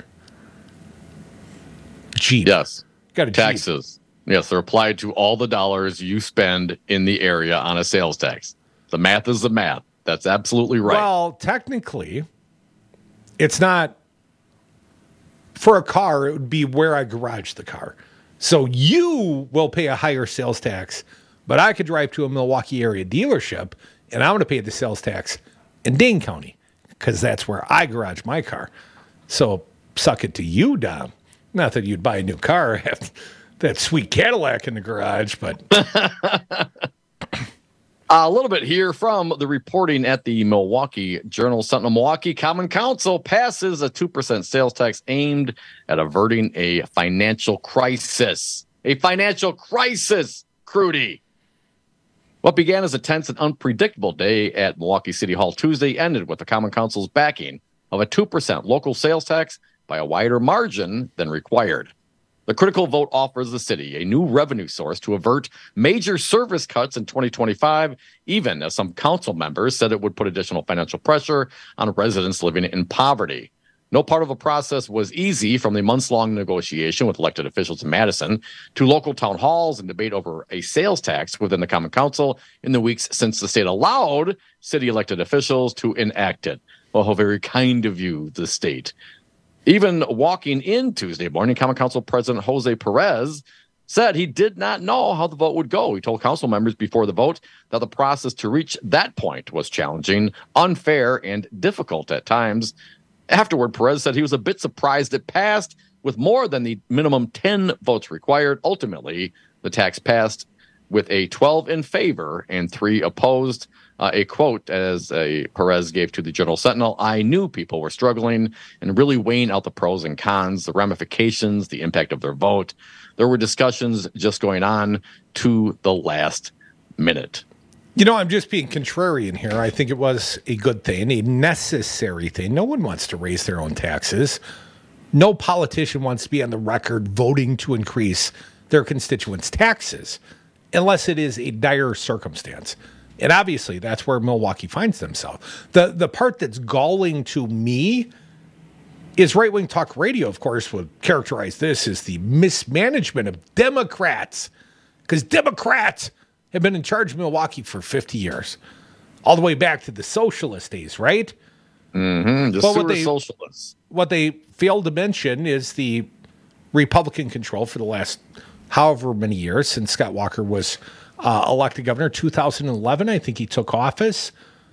Jeep. Yes. Got a taxes. Jeep. Yes, they're applied to all the dollars you spend in the area on a sales tax. The math is the math. That's absolutely right. Well, technically, it's not for a car. It would be where I garage the car. So you will pay a higher sales tax, but I could drive to a Milwaukee area dealership and I'm going to pay the sales tax in Dane County, because that's where I garage my car. So suck it to you, Dom. Not that you'd buy a new car, have that sweet Cadillac in the garage, but... A little bit here from the reporting at the Milwaukee Journal-Sentinel. Milwaukee Common Council passes a 2% sales tax aimed at averting a financial crisis. A financial crisis, Crudy. What began as a tense and unpredictable day at Milwaukee City Hall Tuesday ended with the Common Council's backing of a 2% local sales tax by a wider margin than required. The critical vote offers the city a new revenue source to avert major service cuts in 2025, even as some council members said it would put additional financial pressure on residents living in poverty. No part of the process was easy, from the months-long negotiation with elected officials in Madison to local town halls and debate over a sales tax within the Common Council in the weeks since the state allowed city elected officials to enact it. Well, how very kind of you, the state. Even walking in Tuesday morning, Common Council President Jose Perez said he did not know how the vote would go. He told council members before the vote that the process to reach that point was challenging, unfair, and difficult at times. Afterward, Perez said he was a bit surprised it passed with more than the minimum 10 votes required. Ultimately, the tax passed with a 12 in favor and 3 opposed. A quote as Perez gave to the Journal Sentinel: "I knew people were struggling and really weighing out the pros and cons, the ramifications, the impact of their vote. There were discussions just going on to the last minute." You know, I'm just being contrarian here. I think it was a good thing, a necessary thing. No one wants to raise their own taxes. No politician wants to be on the record voting to increase their constituents' taxes unless it is a dire circumstance. And obviously, that's where Milwaukee finds themselves. The part that's galling to me is right-wing talk radio, of course, would characterize this as the mismanagement of Democrats, because Democrats have been in charge of Milwaukee for 50 years, all the way back to the socialist days, right? Mm-hmm. Socialists. What they failed to mention is the Republican control for the last however many years since Scott Walker was elected governor. 2011, I think he took office.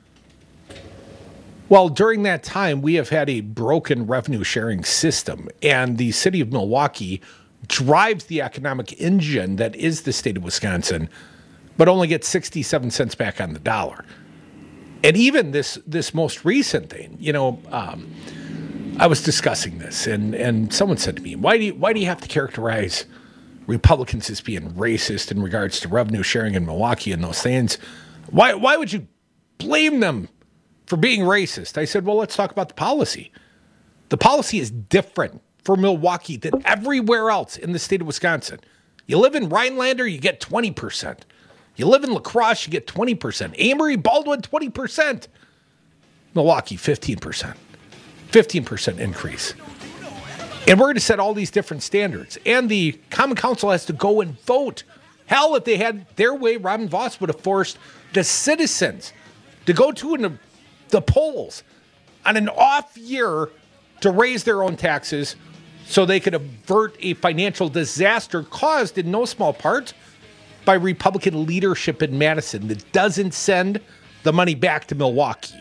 Well, during that time, we have had a broken revenue sharing system, and the city of Milwaukee drives the economic engine that is the state of Wisconsin, but only gets 67 cents back on the dollar. And even this most recent thing, you know, I was discussing this, and someone said to me, why do you have to characterize Republicans as being racist in regards to revenue sharing in Milwaukee and those things? Why would you blame them for being racist? I said, well, let's talk about the policy. The policy is different for Milwaukee than everywhere else in the state of Wisconsin. You live in Rhinelander, you get 20%. You live in La Crosse, you get 20%. Amory, Baldwin, 20%. Milwaukee, 15%. 15% increase. And we're going to set all these different standards. And the Common Council has to go and vote. Hell, if they had their way, Robin Vos would have forced the citizens to go to the polls on an off year to raise their own taxes so they could avert a financial disaster caused in no small part by Republican leadership in Madison that doesn't send the money back to Milwaukee.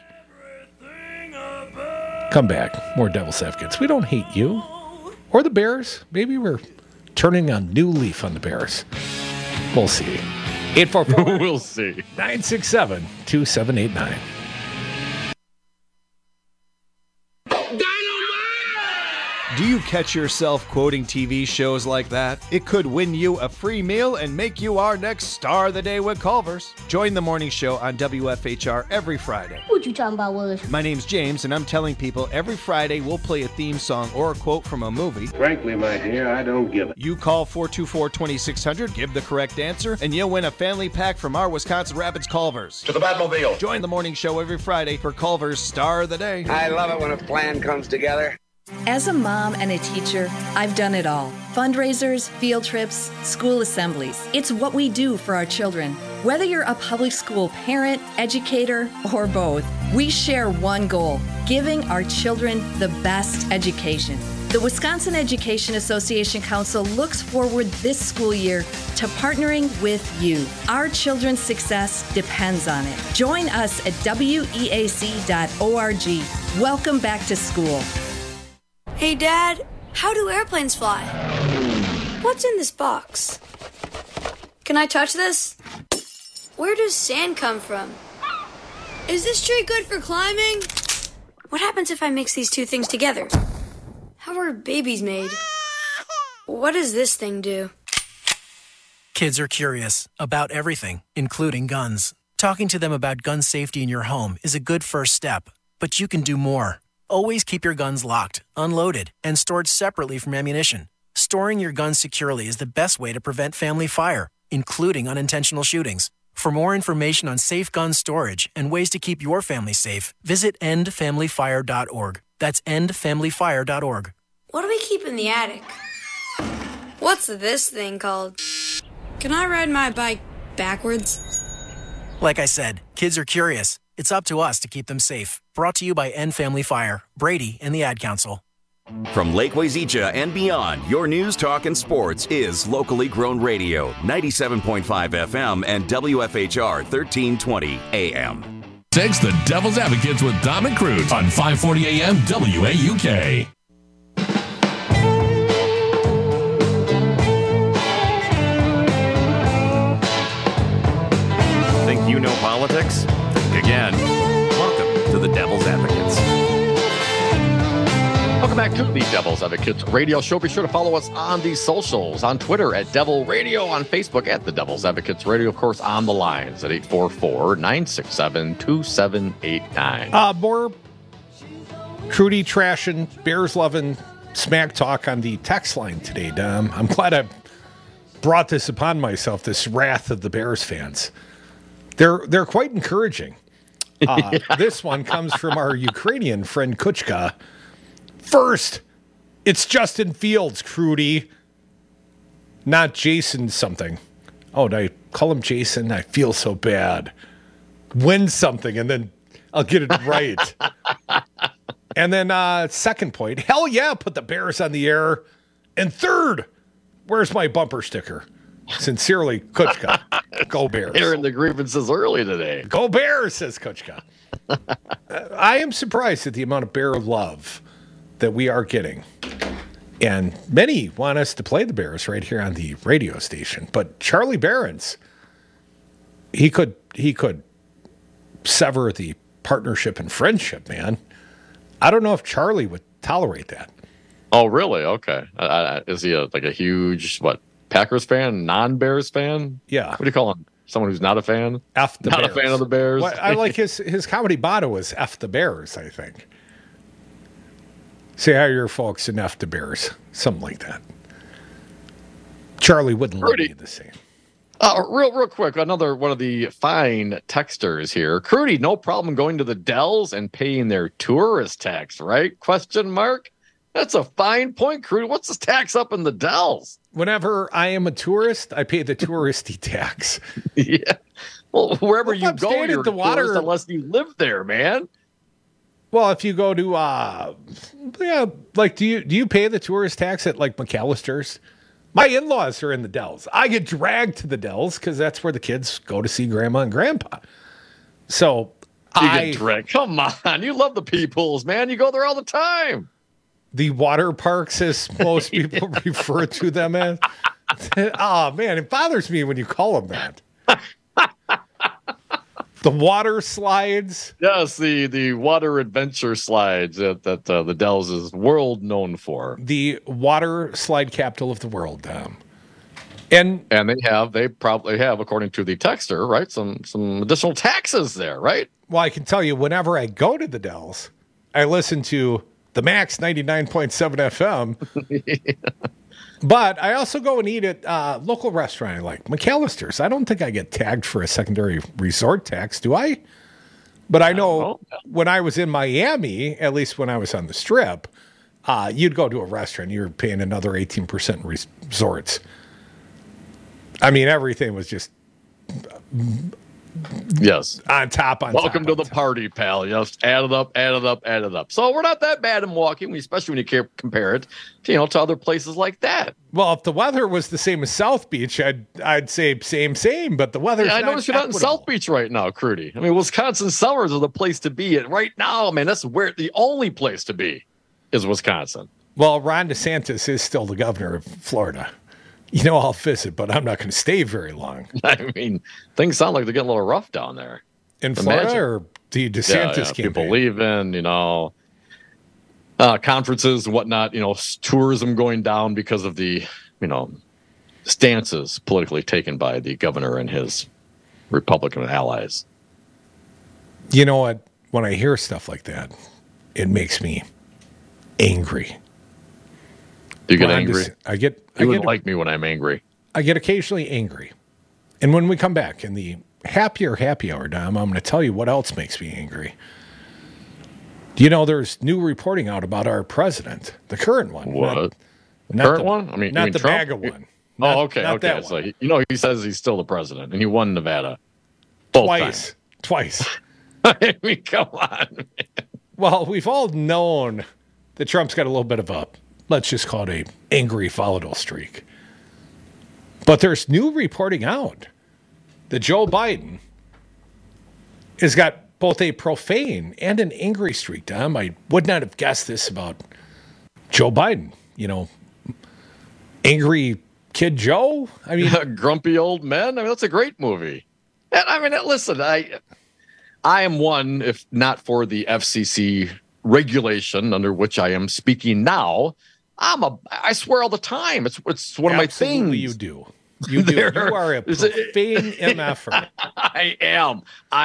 Come back. More Devil's Advocates. We don't hate you. Or the Bears. Maybe we're turning a new leaf on the Bears. We'll see. 844 we'll see. 967 2789. Do you catch yourself quoting TV shows like that? It could win you a free meal and make you our next star of the day with Culver's. Join the morning show on WFHR every Friday. What you talking about, Willis? My name's James, and I'm telling people every Friday we'll play a theme song or a quote from a movie. Frankly, my dear, I don't give it. You call 424-2600, give the correct answer, and you'll win a family pack from our Wisconsin Rapids Culver's. To the Batmobile. Join the morning show every Friday for Culver's Star of the Day. I love it when a plan comes together. As a mom and a teacher, I've done it all. Fundraisers, field trips, school assemblies. It's what we do for our children. Whether you're a public school parent, educator, or both, we share one goal: giving our children the best education. The Wisconsin Education Association Council looks forward this school year to partnering with you. Our children's success depends on it. Join us at weac.org. Welcome back to school. Hey, Dad, how do airplanes fly? What's in this box? Can I touch this? Where does sand come from? Is this tree good for climbing? What happens if I mix these two things together? How are babies made? What does this thing do? Kids are curious about everything, including guns. Talking to them about gun safety in your home is a good first step, but you can do more. Always keep your guns locked, unloaded, and stored separately from ammunition. Storing your guns securely is the best way to prevent family fire, including unintentional shootings. For more information on safe gun storage and ways to keep your family safe, visit endfamilyfire.org. That's endfamilyfire.org. What do we keep in the attic? What's this thing called? Can I ride my bike backwards? Like I said, kids are curious. It's up to us to keep them safe. Brought to you by End Family Fire, Brady, and the Ad Council. From Lake Wazeecha and beyond, your news, talk, and sports is locally grown radio, 97.5 FM and WFHR 1320 AM. Takes the Devil's Advocates with Dom and Cruz on 540 AM WAUK. Think you know politics? Think again. Welcome to the Devil's Advocates. Welcome back to the Devil's Advocates radio show. Be sure to follow us on the socials, on Twitter at Devil Radio, on Facebook at the Devil's Advocates Radio, of course, on the lines at 844-967-2789. More Crudy trashing, Bears loving smack talk on the text line today, Dom. I'm glad I brought this upon myself, this wrath of the Bears fans. They're quite encouraging. This one comes from our Ukrainian friend Kuchka. First, it's Justin Fields, Crudy, not Jason something. Oh, did I call him Jason? I feel so bad. Win something, and then I'll get it right. And then second point, hell yeah, put the Bears on the air. And third, where's my bumper sticker? Sincerely, Kuchka. Go Bears. Airing the grievances early today. Go Bears, says Kuchka. I am surprised at the amount of Bear love that we are getting. And many want us to play the Bears right here on the radio station. But Charlie Barons, he could sever the partnership and friendship, man. I don't know if Charlie would tolerate that. Oh, really? Okay. Is he a huge, Packers fan, non-Bears fan? Yeah. What do you call him? Someone who's not a fan? F the Not Bears. a fan of the Bears? Well, I like his comedy motto is F the Bears, I think. Say hi to your folks and F the Bears. Something like that. Charlie wouldn't let me the same. Real quick, another one of the fine texters here. Crudy, no problem going to the Dells and paying their tourist tax, right? Question mark. That's a fine point, Crudy. What's this tax up in the Dells? Whenever I am a tourist, I pay the touristy tax. Yeah. Well, wherever you go, you're the water tourist unless you live there, man. Well, if you go to, do you pay the tourist tax at McAllister's? My in-laws are in the Dells. I get dragged to the Dells because that's where the kids go to see Grandma and Grandpa. So you get dragged. Come on, you love the Peoples, man. You go there all the time. The water parks, as most people refer to them as. Oh man, it bothers me when you call them that. The water slides. Yes, the water adventure slides that the Dells is world known for. The water slide capital of the world, And they probably have, according to the texter, right, some additional taxes there, right? Well, I can tell you, whenever I go to the Dells, I listen to the Max 99.7 FM. But I also go and eat at a local restaurant I like, McAllister's. I don't think I get tagged for a secondary resort tax, do I? But I know when I was in Miami, at least when I was on the Strip, you'd go to a restaurant, you were paying another 18% resorts. I mean, everything was just... Yes. On top. Welcome to the party, pal. Just add it up. So we're not that bad in Milwaukee, especially when you compare it to other places like that. Well, if the weather was the same as South Beach, I'd say same. But the weather's I noticed you're not in South Beach right now, Crudy. I mean, Wisconsin summers are the place to be. And right now, man, that's where the only place to be is Wisconsin. Well, Ron DeSantis is still the governor of Florida. I'll visit, but I'm not going to stay very long. I mean, things sound like they're getting a little rough down there. In Florida or the DeSantis campaign? People leaving, conferences and whatnot, tourism going down because of the, stances politically taken by the governor and his Republican allies. You know what? When I hear stuff like that, it makes me angry. You get angry? You wouldn't like me when I'm angry. I get occasionally angry. And when we come back in the happier happy hour, Dom, I'm going to tell you what else makes me angry. Do you know there's new reporting out about our president, the current one? What? Current one? I mean, not the Trump? MAGA one. Okay. That So, he says he's still the president, and he won Nevada. Both Twice. I mean, come on, man. Well, we've all known that Trump's got a little bit of a, let's just call it a angry volatile streak. But there's new reporting out that Joe Biden has got both a profane and an angry streak, Dom. I would not have guessed this about Joe Biden. You know, angry kid Joe. I mean, Grumpy Old Men. I mean, that's a great movie. And I mean, listen, I am one, if not for the FCC regulation under which I am speaking now. I swear all the time. It's one of my things. You do. You do. You are a profane MFer. I am.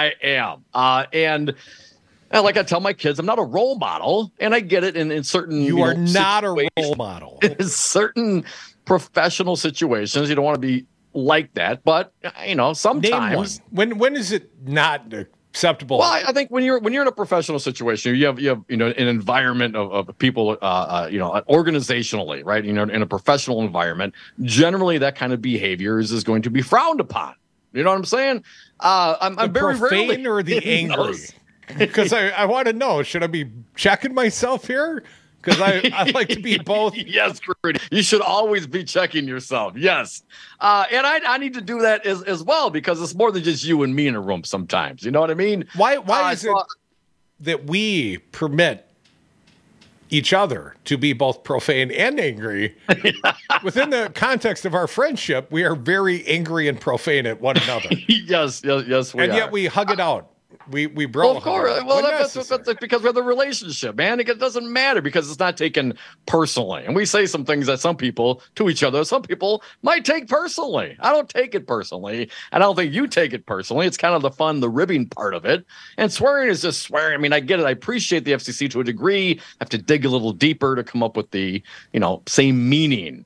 And like I tell my kids, I'm not a role model, and I get it in certain. You are not a role model. In certain professional situations, you don't want to be like that, but sometimes. When is it not acceptable? Well, I think when you're in a professional situation, you have an environment of people, organizationally, right? In a professional environment, generally that kind of behavior is going to be frowned upon. You know what I'm saying? I'm very profane rarely or the angry. Because I want to know, should I be checking myself here? Because I like to be both. Yes, Rudy. You should always be checking yourself. Yes. And I need to do that as well, because it's more than just you and me in a room sometimes. You know what I mean? Why is it that we permit each other to be both profane and angry? Within the context of our friendship, we are very angry and profane at one another. Yes, we are. And yet we hug it out. We bro. Well, of course. Well, that's because we have the relationship, man. It doesn't matter because it's not taken personally. And we say some things that some people to each other, some people might take personally. I don't take it personally. And I don't think you take it personally. It's kind of the fun, the ribbing part of it. And swearing is just swearing. I mean, I get it. I appreciate the FCC to a degree. I have to dig a little deeper to come up with the, same meaning.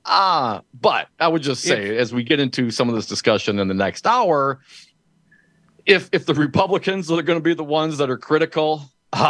But I would just say, as we get into some of this discussion in the next hour, if the Republicans are going to be the ones that are critical,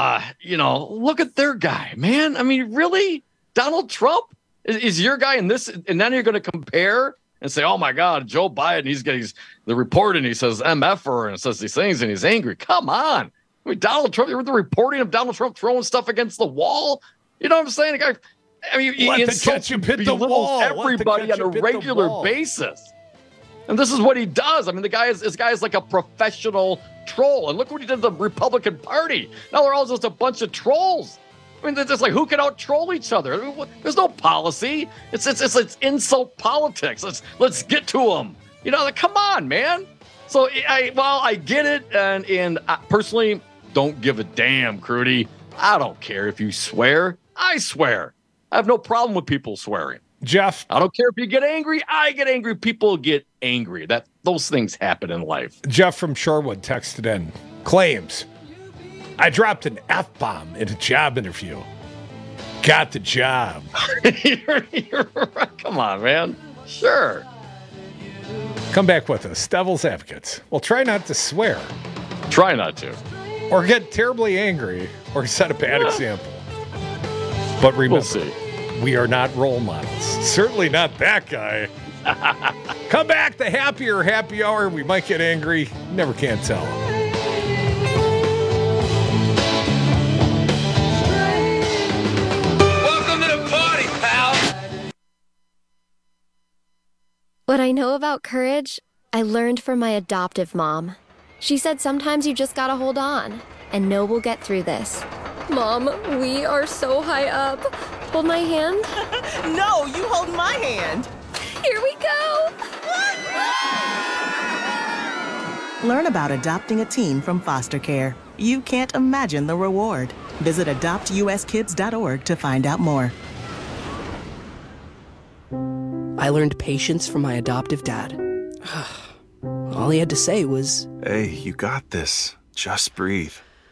look at their guy, man. I mean, really? Donald Trump is your guy in this? And then you're going to compare and say, oh, my God, Joe Biden, he's the report and he says MFer and says these things and he's angry. Come on. I mean, Donald Trump, you heard the reporting of Donald Trump throwing stuff against the wall? You know what I'm saying? Let the ketchup hit the wall. Everybody on a regular basis. And this is what he does. I mean, this guy is like a professional troll. And look what he did to the Republican Party. Now they're all just a bunch of trolls. I mean, they're just like, who can out-troll each other? I mean, there's no policy. It's insult politics. Let's get to them. Come on, man. So, I get it. And I personally don't give a damn, Crudy. I don't care if you swear. I swear. I have no problem with people swearing. Jeff, I don't care if you get angry. I get angry. People get angry. Those things happen in life. Jeff from Shorewood texted in, claims, I dropped an F-bomb in a job interview. Got the job. You're right. Come on, man. Sure. Come back with us, Devil's Advocates. Well, try not to swear. Try not to. Or get terribly angry or set a bad example. But remember, we'll see. We are not role models. Certainly not that guy. Come back, the happier happy hour. We might get angry. Never can tell. Welcome to the party, pal. What I know about courage, I learned from my adoptive mom. She said sometimes you just gotta hold on and know we'll get through this. Mom, we are so high up. Hold my hand. No, you hold my hand. Here we go. Learn about adopting a teen from foster care. You can't imagine the reward. Visit adoptuskids.org to find out more. I learned patience from my adoptive dad. All he had to say was, "Hey, you got this. Just breathe."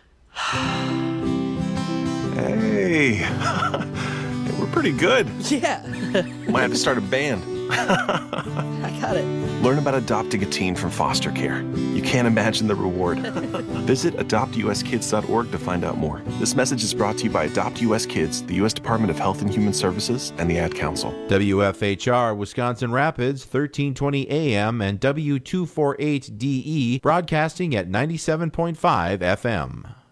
Hey, we're pretty good. Yeah. Might have to start a band. I got it. Learn about adopting a teen from foster care. You can't imagine the reward. Visit adoptuskids.org to find out more. This message is brought to you by Adopt US Kids, the U.S. Department of Health and Human Services, and the Ad Council. WFHR Wisconsin Rapids, 1320 AM and W248DE, broadcasting at 97.5 FM.